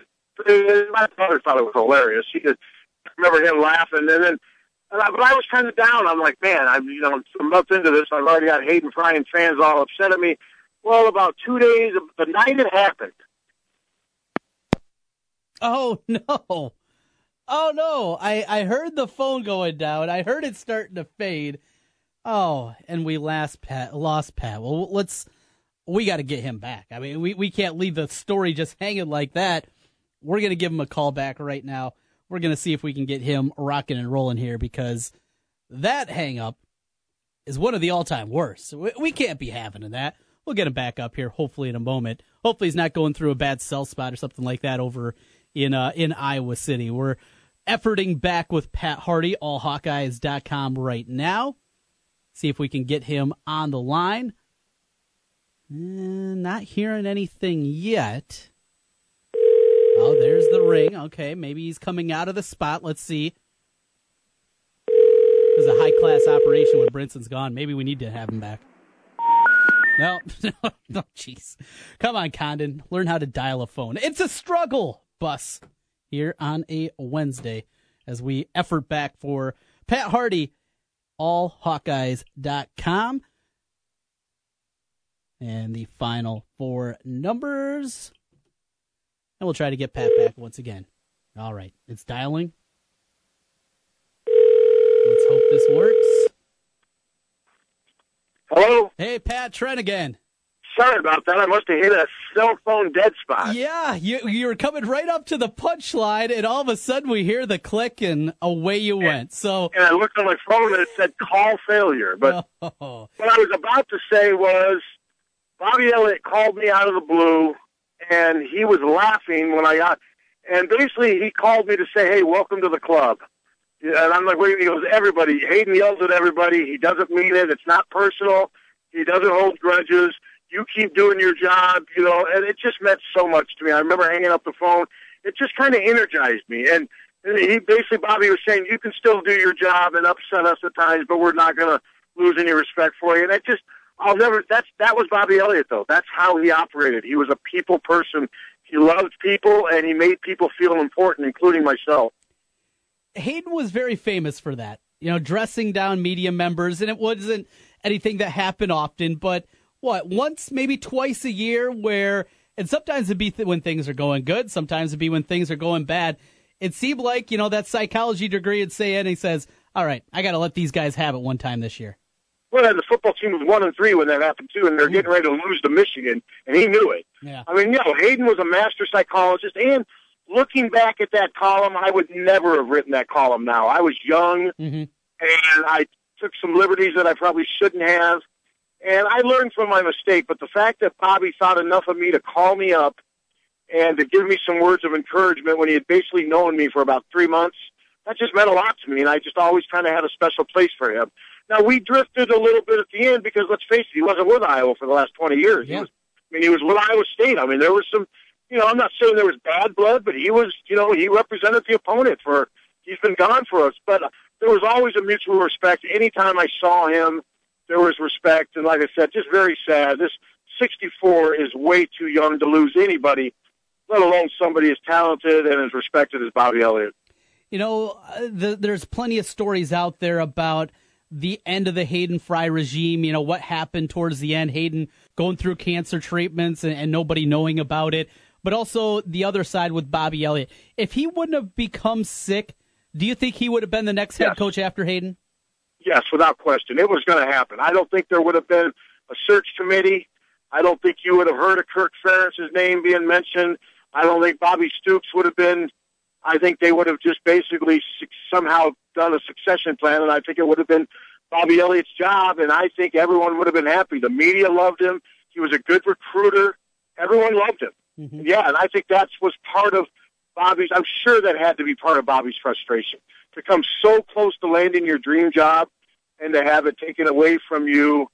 brother thought it was hilarious. I remember him laughing. But I was kind of down. I'm like, man, I'm a month into this. I've already got Hayden Fry and fans all upset at me. Well, about 2 days, the night it happened. Oh, no. Oh, no. I heard the phone going down. I heard it starting to fade. Oh, and we lost Pat. Well, we got to get him back. I mean, we can't leave the story just hanging like that. We're going to give him a call back right now. We're going to see if we can get him rocking and rolling here because that hang-up is one of the all-time worst. We can't be having that. We'll get him back up here hopefully in a moment. Hopefully he's not going through a bad cell spot or something like that over in Iowa City. We're efforting back with Pat Harty, allhawkeyes.com right now. See if we can get him on the line. Not hearing anything yet. Oh, there's the ring. Okay, maybe he's coming out of the spot. Let's see. This is a high-class operation when Brinson's gone. Maybe we need to have him back. No, jeez. Come on, Condon. Learn how to dial a phone. It's a struggle, Bus, here on a Wednesday as we effort back for Pat Harty, allhawkeyes.com. And the final 4 numbers. And we'll try to get Pat back once again. All right, it's dialing. Let's hope this works. Hello? Hey, Pat, Trent again. Sorry about that. I must have hit a cell phone dead spot. Yeah, you were coming right up to the punchline, and all of a sudden we hear the click, and away you went. So, and I looked on my phone, and it said call failure. But what I was about to say was Bobby Elliott called me out of the blue, and he was laughing when I got – and basically he called me to say, hey, welcome to the club. And I'm like, wait, he goes, everybody. Hayden yells at everybody. He doesn't mean it. It's not personal. He doesn't hold grudges. You keep doing your job, and it just meant so much to me. I remember hanging up the phone. It just kind of energized me. And he basically, Bobby was saying, you can still do your job and upset us at times, but we're not going to lose any respect for you. And that was Bobby Elliott, though. That's how he operated. He was a people person. He loved people, and he made people feel important, including myself. Hayden was very famous for that, dressing down media members, and it wasn't anything that happened often, but once, maybe twice a year and sometimes it'd be when things are going good, sometimes it'd be when things are going bad. It seemed like, that psychology degree would say it, and he says, all right, I got to let these guys have it one time this year. Well, the football team was 1-3 when that happened, too, and they're getting ready to lose to Michigan, and he knew it. Yeah. I mean, Hayden was a master psychologist, and looking back at that column, I would never have written that column now. I was young, and I took some liberties that I probably shouldn't have, and I learned from my mistake. But the fact that Bobby thought enough of me to call me up and to give me some words of encouragement when he had basically known me for about 3 months, that just meant a lot to me, and I just always kind of had a special place for him. Now, we drifted a little bit at the end because, let's face it, he wasn't with Iowa for the last 20 years. Yeah. He was with Iowa State. I mean, there was some... I'm not saying there was bad blood, but he was, he represented the opponent he's been gone for us. But there was always a mutual respect. Anytime I saw him, there was respect. And like I said, just very sad. This 64 is way too young to lose anybody, let alone somebody as talented and as respected as Bobby Elliott. There's plenty of stories out there about the end of the Hayden Fry regime, what happened towards the end, Hayden going through cancer treatments and nobody knowing about it. But also the other side with Bobby Elliott. If he wouldn't have become sick, do you think he would have been the next head coach after Hayden? Yes, without question. It was going to happen. I don't think there would have been a search committee. I don't think you would have heard of Kirk Ferentz's name being mentioned. I don't think Bobby Stoops would have been. I think they would have just basically somehow done a succession plan, and I think it would have been Bobby Elliott's job, and I think everyone would have been happy. The media loved him. He was a good recruiter. Everyone loved him. Mm-hmm. Yeah, and I think that was part of Bobby's, I'm sure that had to be part of Bobby's frustration, to come so close to landing your dream job and to have it taken away from you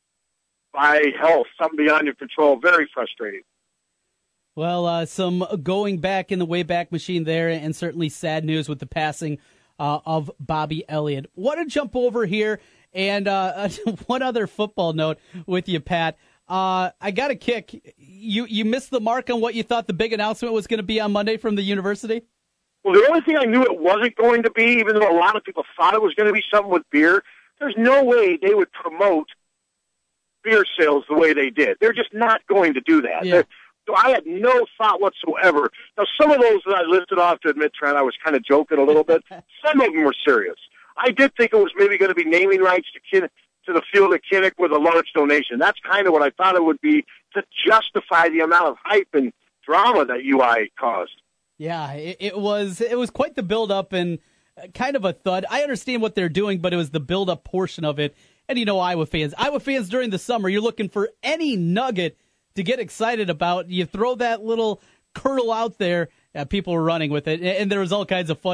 by health, something beyond your control. Very frustrating. Well, some going back in the Wayback Machine there, and certainly sad news with the passing of Bobby Elliott. Want to jump over here, and one other football note with you, Pat. I got a kick. You missed the mark on what you thought the big announcement was going to be on Monday from the university? Well, the only thing I knew it wasn't going to be, even though a lot of people thought it was going to be something with beer, there's no way they would promote beer sales the way they did. They're just not going to do that. Yeah. So I had no thought whatsoever. Now, some of those that I listed off, to admit, Trent, I was kind of joking a little bit. Some of them were serious. I did think it was maybe going to be naming rights to the field at Kinnick with a large donation. That's kind of what I thought it would be to justify the amount of hype and drama that UI caused. Yeah, it was quite the build-up and kind of a thud. I understand what they're doing, but it was the build-up portion of it. And Iowa fans during the summer, you're looking for any nugget to get excited about. You throw that little kernel out there, people were running with it, and there was all kinds of funny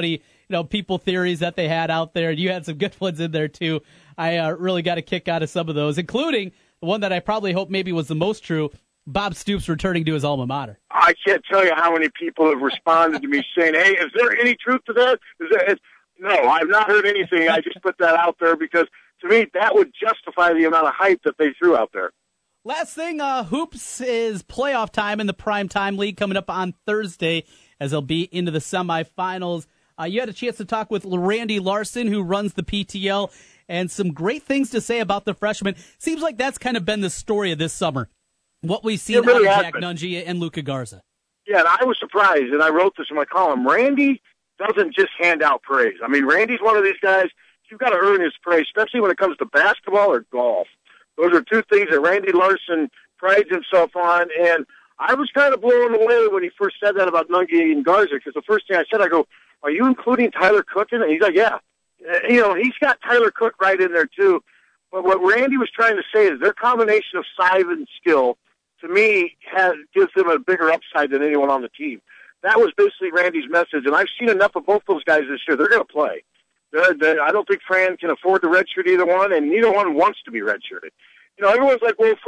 people theories that they had out there. You had some good ones in there, too. I really got a kick out of some of those, including the one that I probably hope maybe was the most true, Bob Stoops returning to his alma mater. I can't tell you how many people have responded to me saying, hey, is there any truth to that? No, I've not heard anything. I just put that out there because, to me, that would justify the amount of hype that they threw out there. Last thing, Hoops is playoff time in the Primetime League coming up on Thursday as they'll be into the semifinals. You had a chance to talk with Randy Larson, who runs the PTL, and some great things to say about the freshman. Seems like that's kind of been the story of this summer, what we've seen out of Jack Nunge and Luka Garza. Yeah, and I was surprised, and I wrote this in my column. Randy doesn't just hand out praise. I mean, Randy's one of these guys, you've got to earn his praise, especially when it comes to basketball or golf. Those are two things that Randy Larson prides himself on, and I was kind of blown away when he first said that about Nunge and Garza, because the first thing I said, I go, are you including Tyler Cook in it? And he's like, yeah. He's got Tyler Cook right in there, too. But what Randy was trying to say is their combination of size and skill, to me, gives them a bigger upside than anyone on the team. That was basically Randy's message, and I've seen enough of both those guys this year. They're going to play. I don't think Fran can afford to redshirt either one, and neither one wants to be redshirted. Everyone's like, well,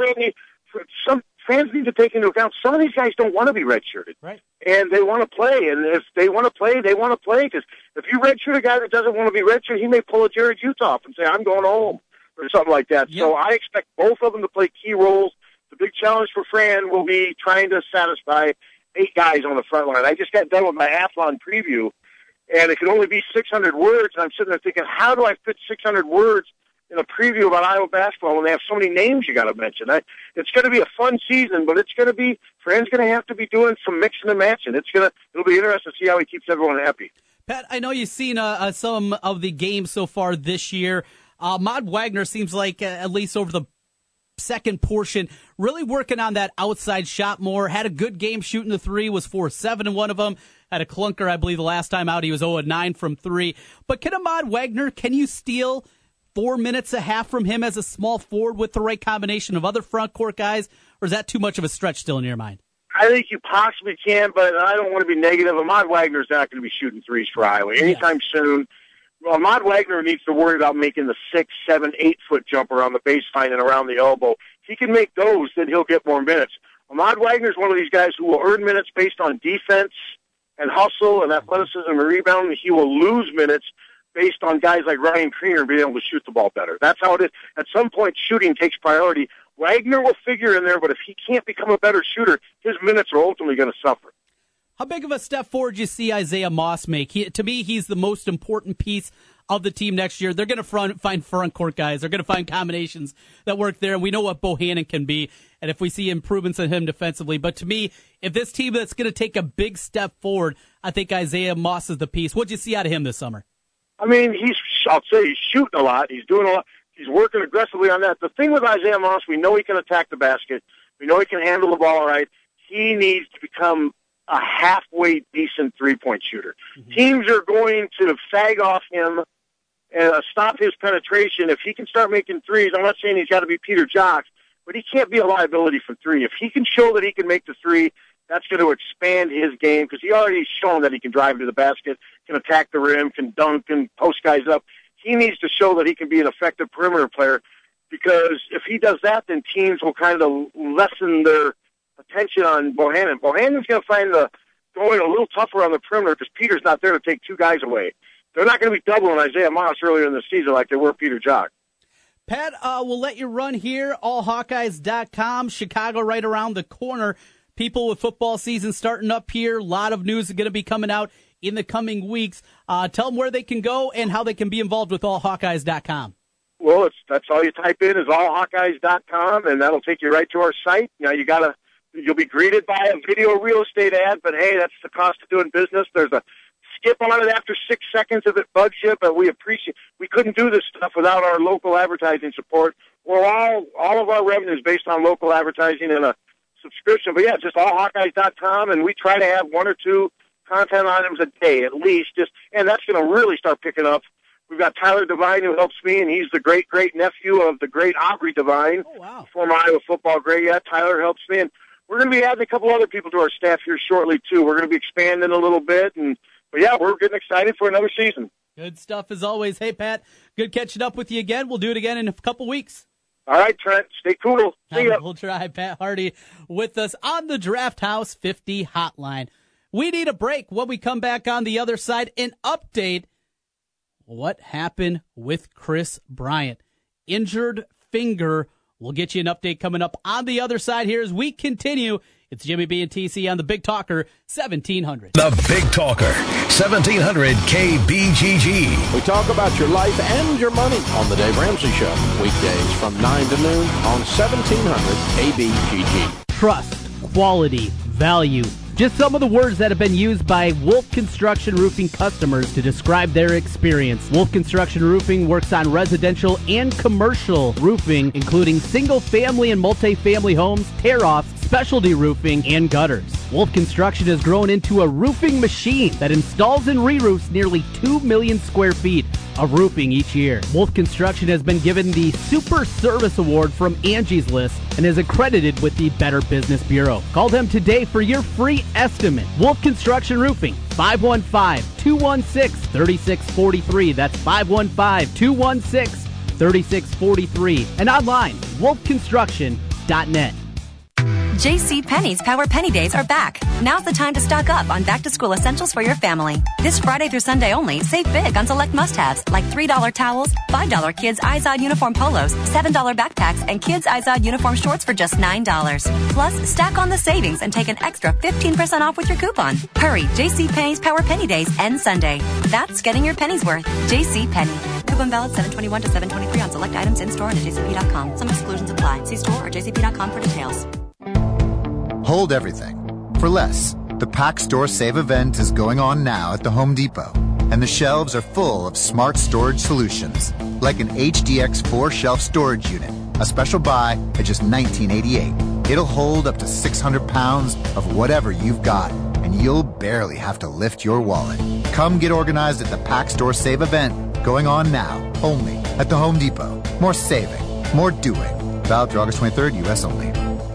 some fans need to take into account some of these guys don't want to be redshirted. Right. And they want to play, and if they want to play, they want to play, because if you redshirt a guy that doesn't want to be redshirted, he may pull a Jared Uthoff and say, I'm going home, or something like that. Yep. So I expect both of them to play key roles. The big challenge for Fran will be trying to satisfy 8 guys on the front line. I just got done with my Athlon preview, and it could only be 600 words, and I'm sitting there thinking, how do I fit 600 words in a preview about Iowa basketball when they have so many names you got to mention? It's going to be a fun season, but Fran's going to have to be doing some mixing and matching. It'll be interesting to see how he keeps everyone happy. Pat, I know you've seen some of the games so far this year. Mod Wagner seems like, at least over the second portion, really working on that outside shot more. Had a good game shooting the three, was 4-7 in one of them. Had a clunker, I believe, the last time out he was 0-9 from three. But can Ahmad Wagner, can you steal 4 minutes a half from him as a small forward with the right combination of other front court guys, or is that too much of a stretch still in your mind? I think you possibly can, but I don't want to be negative. Ahmad Wagner's not going to be shooting threes for Iowa anytime soon. Well, Ahmad Wagner needs to worry about making the 6, 7, 8-foot jumper on the baseline and around the elbow. If he can make those, then he'll get more minutes. Ahmad Wagner's one of these guys who will earn minutes based on defense and hustle and athleticism and rebounding. He will lose minutes based on guys like Ryan Kriener being able to shoot the ball better. That's how it is. At some point, shooting takes priority. Wagner will figure in there, but if he can't become a better shooter, his minutes are ultimately going to suffer. How big of a step forward do you see Isaiah Moss make? To me, he's the most important piece of the team next year. They're going to find front court guys. They're going to find combinations that work there. And we know what Bohannon can be, and if we see improvements in him defensively. But to me, if this team that's going to take a big step forward, I think Isaiah Moss is the piece. What did you see out of him this summer? I mean, I'll say he's shooting a lot. He's doing a lot. He's working aggressively on that. The thing with Isaiah Moss, we know he can attack the basket. We know he can handle the ball all right. He needs to become a halfway decent three-point shooter. Mm-hmm. Teams are going to fag off him and stop his penetration. If he can start making threes, I'm not saying he's got to be Peter Jocks, but he can't be a liability from three. If he can show that he can make the three, that's going to expand his game, because he already shown that he can drive to the basket, can attack the rim, can dunk, can post guys up. He needs to show that he can be an effective perimeter player, because if he does that, then teams will kind of lessen their attention on Bohannon. Bohannon's going to find going a little tougher on the perimeter because Peter's not there to take 2 guys away. They're not going to be doubling Isaiah Moss earlier in the season like they were Peter Jock. Pat, we'll let you run here. AllHawkeyes.com. Chicago right around the corner. People with football season starting up here. A lot of news is going to be coming out in the coming weeks. Tell them where they can go and how they can be involved with AllHawkeyes.com. Well, that's all you type in is AllHawkeyes.com, and that'll take you right to our site. Now you'll be greeted by a video real estate ad, but hey, that's the cost of doing business. There's a skip on it after 6 seconds if it bugs you, but we couldn't do this stuff without our local advertising support. Well, all of our revenue is based on local advertising and a subscription. But yeah, just allhawkeyes.com, and we try to have 1 or 2 content items a day at least, and that's going to really start picking up. We've got Tyler Devine, who helps me, and he's the great nephew of the great Aubrey Devine, former Iowa football great. Yeah, Tyler helps me, and we're going to be adding a couple other people to our staff here shortly too. We're going to be expanding a little bit and But yeah, we're getting excited for another season. Good stuff as always. Hey, Pat, good catching up with you again. We'll do it again in a couple weeks. All right, Trent. Stay cool. See ya. We'll try. Pat Hardy with us on the Draft House 50 hotline. We need a break. When we come back on the other side, an update. What happened with Chris Bryant? Injured finger. We'll get you an update coming up on the other side here as we continue. It's Jimmy B and TC on the Big Talker 1700. The Big Talker 1700 KBGG. We talk about your life and your money on the Dave Ramsey Show. Weekdays from 9 to noon on 1700 KBGG. Trust, quality, value. Just some of the words that have been used by Wolf Construction Roofing customers to describe their experience. Wolf Construction Roofing works on residential and commercial roofing, including single-family and multi-family homes, tear-offs, specialty roofing, and gutters. Wolf Construction has grown into a roofing machine that installs and re-roofs nearly 2 million square feet of roofing each year. Wolf Construction has been given the Super Service Award from Angie's List and is accredited with the Better Business Bureau. Call them today for your free estimate. Wolf Construction Roofing, 515-216-3643. That's 515-216-3643. And online, wolfconstruction.net. JCPenney's Power Penny Days are back. Now's the time to stock up on back-to-school essentials for your family. This Friday through Sunday only, save big on select must-haves like $3 towels, $5 kids' Izod uniform polos, $7 backpacks, and kids' Izod uniform shorts for just $9. Plus, stack on the savings and take an extra 15% off with your coupon. Hurry, JCPenney's Power Penny Days end Sunday. That's getting your pennies worth. JCPenney. Coupon valid 7/21 to 7/23 on select items in-store and at jcp.com. Some exclusions apply. See store or jcp.com for details. Hold everything for less. The Pack Store Save event is going on now at the Home Depot, and the shelves are full of smart storage solutions, like an HDX 4-shelf storage unit, a special buy at just $19.88. It'll hold up to 600 pounds of whatever you've got, and you'll barely have to lift your wallet. Come get organized at the Pack Store Save event, going on now, only at the Home Depot. More saving, more doing. Valid through August 23rd, U.S. only.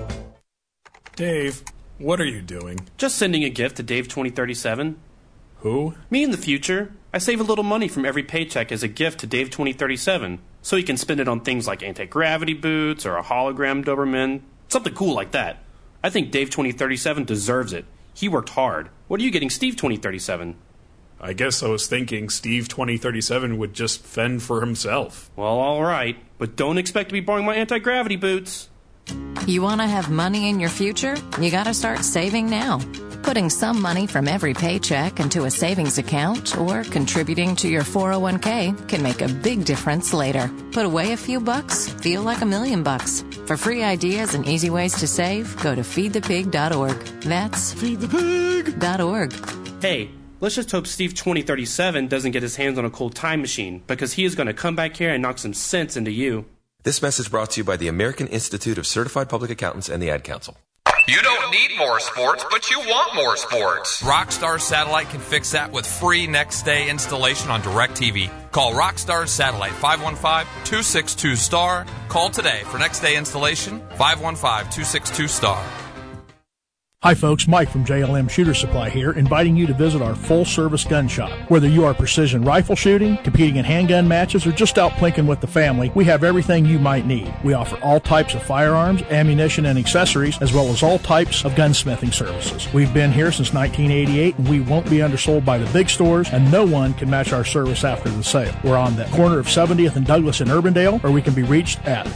Dave, what are you doing? Just sending a gift to Dave 2037. Who? Me in the future. I save a little money from every paycheck as a gift to Dave 2037, so he can spend it on things like anti-gravity boots or a hologram Doberman, something cool like that. I think Dave 2037 deserves it. He worked hard. What are you getting Steve 2037? I guess I was thinking Steve 2037 would just fend for himself. Well, all right, but don't expect to be borrowing my anti-gravity boots. You want to have money in your future? You got to start saving now. Putting some money from every paycheck into a savings account or contributing to your 401k can make a big difference later. Put away a few bucks, feel like $1 million. For free ideas and easy ways to save, go to feedthepig.org. That's feedthepig.org. Hey, let's just hope Steve 2037 doesn't get his hands on a cold time machine, because he is going to come back here and knock some sense into you. This message brought to you by the American Institute of Certified Public Accountants and the Ad Council. You don't need more sports, but you want more sports. Rockstar Satellite can fix that with free next-day installation on DirecTV. Call Rockstar Satellite, 515-262-STAR. Call today for next-day installation, 515-262-STAR. Hi folks, Mike from JLM Shooter Supply here, inviting you to visit our full-service gun shop. Whether you are precision rifle shooting, competing in handgun matches, or just out plinking with the family, we have everything you might need. We offer all types of firearms, ammunition, and accessories, as well as all types of gunsmithing services. We've been here since 1988, and we won't be undersold by the big stores, and no one can match our service after the sale. We're on the corner of 70th and Douglas in Urbandale, or we can be reached at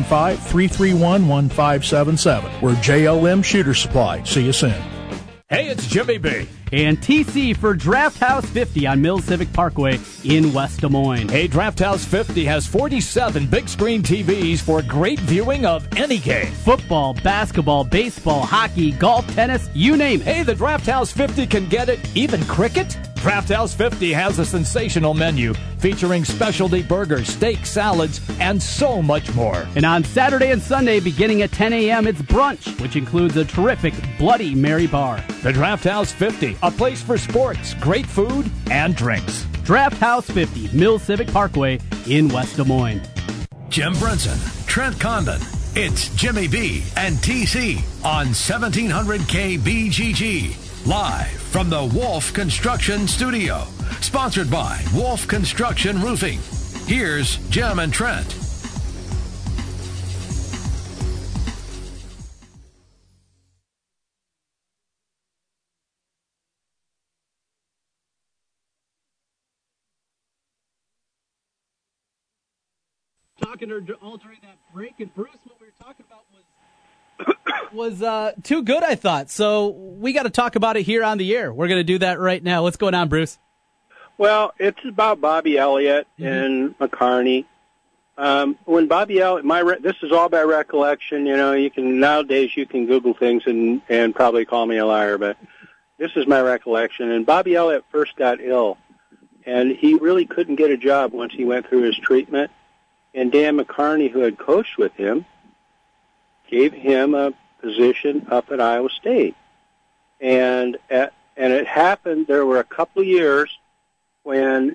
515-331-1577. We're JLM Shooter Supply. See you soon. Hey, it's Jimmy B. And TC for Draft House 50 on Mills Civic Parkway in West Des Moines. Hey, Draft House 50 has 47 big screen TVs for great viewing of any game. Football, basketball, baseball, hockey, golf, tennis, you name it. Hey, the Draft House 50 can get it, even cricket. Draft House 50 has a sensational menu featuring specialty burgers, steak, salads, and so much more. And on Saturday and Sunday, beginning at 10 a.m., it's brunch, which includes a terrific Bloody Mary bar. The Draft House 50, a place for sports, great food, and drinks. Draft House 50, Mills Civic Parkway in West Des Moines. Jim Brunson, Trent Condon. It's Jimmy B and TC on 1700 KBGG. live from the Wolf Construction Studio. Sponsored by Wolf Construction Roofing. Here's Jim and Trent. Talking all during that break, and Bruce, what we were talking about was too good, I thought. So we got to talk about it here on the air. We're going to do that right now. What's going on, Bruce? Well, it's about Bobby Elliott and McCarney. When Bobby Elliott, this is all by recollection. You know, nowadays you can Google things and probably call me a liar, but this is my recollection. And Bobby Elliott first got ill, and he really couldn't get a job once he went through his treatment. And Dan McCarney, who had coached with him, gave him a position up at Iowa State. And it happened. There were a couple of years when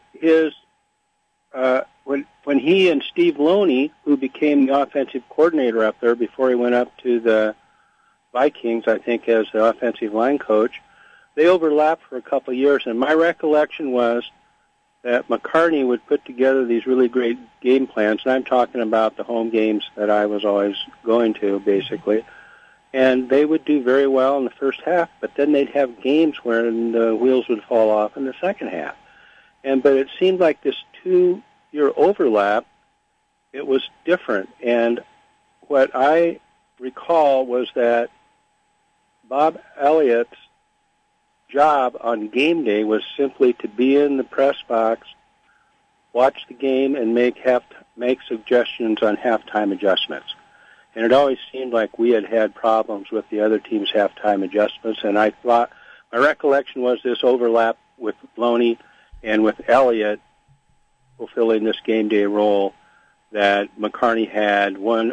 when he and Steve Loney, who became the offensive coordinator up there before he went up to the Vikings, I think, as the offensive line coach, they overlapped for a couple of years. And my recollection was that McCarney would put together these really great game plans, and I'm talking about the home games that I was always going to, basically. And they would do very well in the first half, but then they'd have games where the wheels would fall off in the second half. But it seemed like this 2-year overlap, it was different. And what I recall was that Bob Elliott's job on game day was simply to be in the press box, watch the game, and make suggestions on halftime adjustments. And it always seemed like we had problems with the other team's halftime adjustments, and I thought, my recollection was this overlap with Loney and with Elliott fulfilling this game day role, that McCarney had one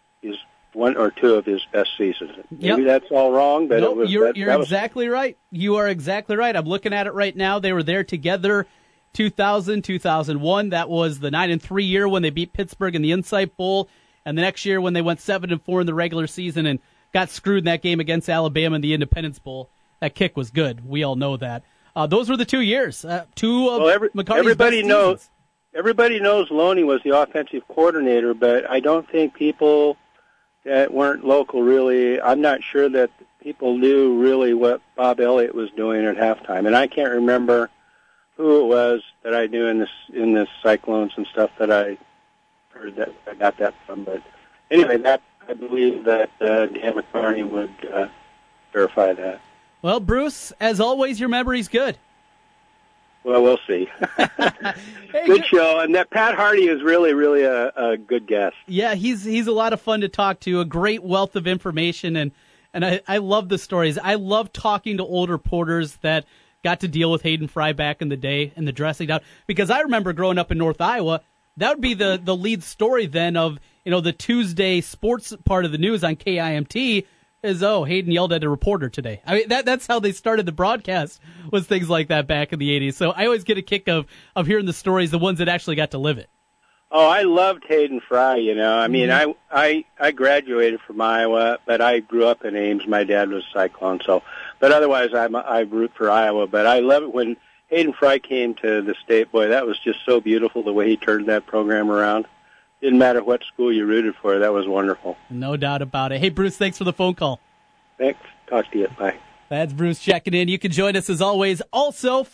or two of his best seasons. Maybe that's all wrong, but nope, you're exactly right. You are exactly right. I'm looking at it right now. They were there together 2000, 2001. That was the 9-3 year when they beat Pittsburgh in the Insight Bowl, and the next year when they went 7-4 in the regular season and got screwed in that game against Alabama in the Independence Bowl. That kick was good. We all know that. Those were the 2 years. McCarthy's best seasons. Everybody knows Loney was the offensive coordinator, but I don't think people that weren't local really, I'm not sure that people knew really what Bob Elliott was doing at halftime. And I can't remember who it was that I knew in the Cyclones and stuff that I heard that I got that from. But anyway, I believe that Dan McCarney would verify that. Well, Bruce, as always, your memory's good. Well, we'll see. Good show. And that Pat Hardy is really, really a good guest. Yeah, he's a lot of fun to talk to, a great wealth of information, and I love the stories. I love talking to older reporters that got to deal with Hayden Fry back in the day and the dressing down, because I remember growing up in North Iowa, that would be the lead story then of, the Tuesday sports part of the news on KIMT is, Hayden yelled at a reporter today. I mean, that's how they started the broadcast, was things like that back in the 80s. So I always get a kick of hearing the stories, the ones that actually got to live it. Oh, I loved Hayden Fry, I mean, I graduated from Iowa, but I grew up in Ames. My dad was a Cyclone, but otherwise I root for Iowa. But I love it when Hayden Fry came to the state. Boy, that was just so beautiful, the way he turned that program around. Didn't matter what school you rooted for. That was wonderful. No doubt about it. Hey, Bruce, thanks for the phone call. Thanks. Talk to you. Bye. That's Bruce checking in. You can join us as always. Also,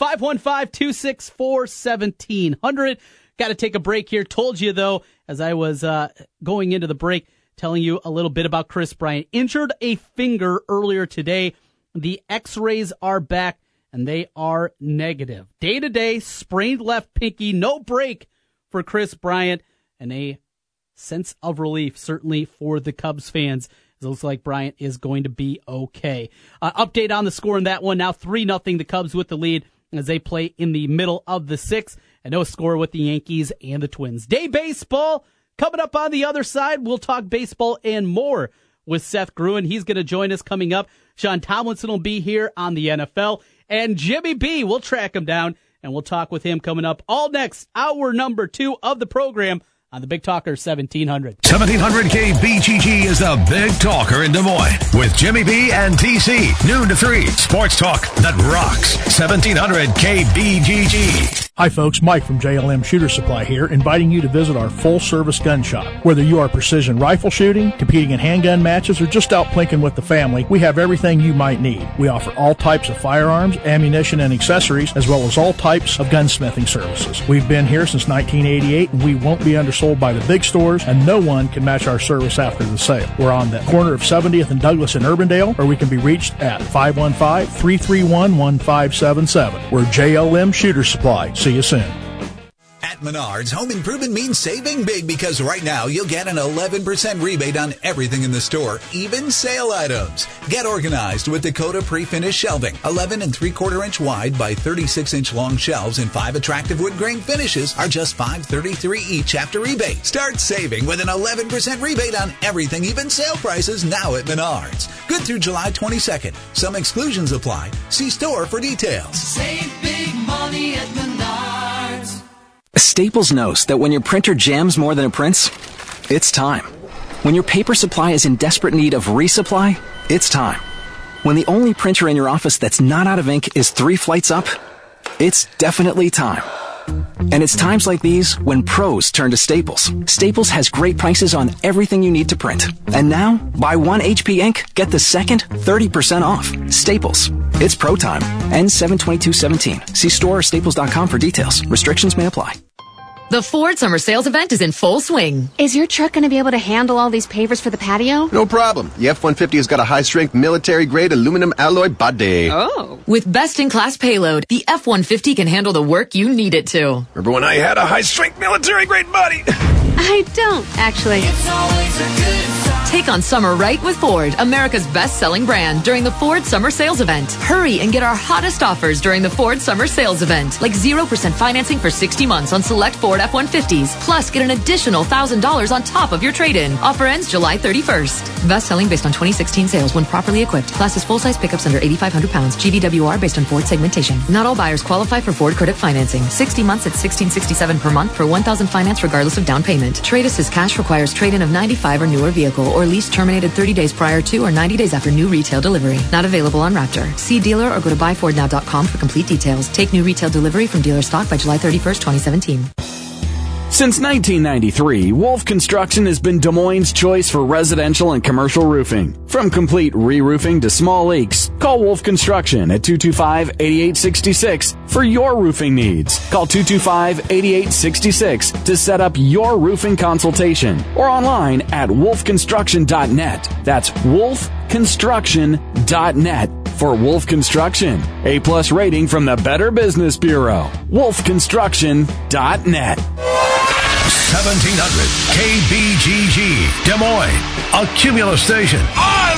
515-264-1700. Got to take a break here. Told you, though, as I was going into the break, telling you a little bit about Chris Bryant. Injured a finger earlier today. The x-rays are back, and they are negative. Day-to-day, sprained left pinky, no break for Chris Bryant. And a sense of relief, certainly, for the Cubs fans. It looks like Bryant is going to be okay. Update on the score in that one. Now 3-0, the Cubs with the lead as they play in the middle of the sixth. And no score with the Yankees and the Twins. Day baseball coming up on the other side. We'll talk baseball and more with Seth Gruen. He's going to join us coming up. Sean Tomlinson will be here on the NFL. And Jimmy B, we'll track him down, and we'll talk with him coming up all next, hour number 2 of the program on the Big Talker 1700. 1700 KBGG is the Big Talker in Des Moines with Jimmy B and TC. Noon to 3. Sports talk that rocks. 1700 KBGG. Hi folks, Mike from JLM Shooter Supply here, inviting you to visit our full-service gun shop. Whether you are precision rifle shooting, competing in handgun matches, or just out plinking with the family, we have everything you might need. We offer all types of firearms, ammunition, and accessories, as well as all types of gunsmithing services. We've been here since 1988, and we won't be undersold by the big stores, and no one can match our service after the sale. We're on the corner of 70th and Douglas in Urbandale, or we can be reached at 515-331-1577. We're JLM Shooter Supply. See you soon. At Menards, home improvement means saving big because right now you'll get an 11% rebate on everything in the store, even sale items. Get organized with Dakota pre-finished shelving, 11 3/4 inch wide by 36 inch long shelves and 5 attractive wood grain finishes are just $5.33 each after rebate. Start saving with an 11% rebate on everything, even sale prices now at Menards. Good through July 22nd. Some exclusions apply. See store for details. Save big money at Menards. Staples knows that when your printer jams more than it prints, it's time. When your paper supply is in desperate need of resupply, it's time. When the only printer in your office that's not out of ink is 3 flights up, it's definitely time. And it's times like these when pros turn to Staples. Staples has great prices on everything you need to print. And now, buy 1 HP ink, get the second 30% off. Staples. It's pro time. Ends 7/22/17. See store or staples.com for details. Restrictions may apply. The Ford Summer Sales Event is in full swing. Is your truck going to be able to handle all these pavers for the patio? No problem. The F-150 has got a high-strength military-grade aluminum alloy body. Oh. With best-in-class payload, the F-150 can handle the work you need it to. Remember when I had a high-strength military-grade body? I don't, actually. It's always a good time. Take on summer right with Ford, America's best-selling brand, during the Ford Summer Sales Event. Hurry and get our hottest offers during the Ford Summer Sales Event, like 0% financing for 60 months on select Ford F-150s. Plus, get an additional $1,000 on top of your trade-in. Offer ends July 31st. Best-selling based on 2016 sales when properly equipped. Class is full-size pickups under 8,500 pounds. GVWR based on Ford segmentation. Not all buyers qualify for Ford credit financing. 60 months at $1,667 per month for $1,000 finance regardless of down payment. Trade assist cash requires trade-in of 95 or newer vehicle or lease terminated 30 days prior to or 90 days after new retail delivery. Not available on Raptor. See dealer or go to buyfordnow.com for complete details. Take new retail delivery from dealer stock by July 31st, 2017. Since 1993, Wolf Construction has been Des Moines' choice for residential and commercial roofing. From complete re-roofing to small leaks, call Wolf Construction at 225-8866 for your roofing needs. Call 225-8866 to set up your roofing consultation or online at wolfconstruction.net. That's wolfconstruction.net for Wolf Construction. A+ rating from the Better Business Bureau. wolfconstruction.net. 1700 KBGG, Des Moines, a Cumulus station.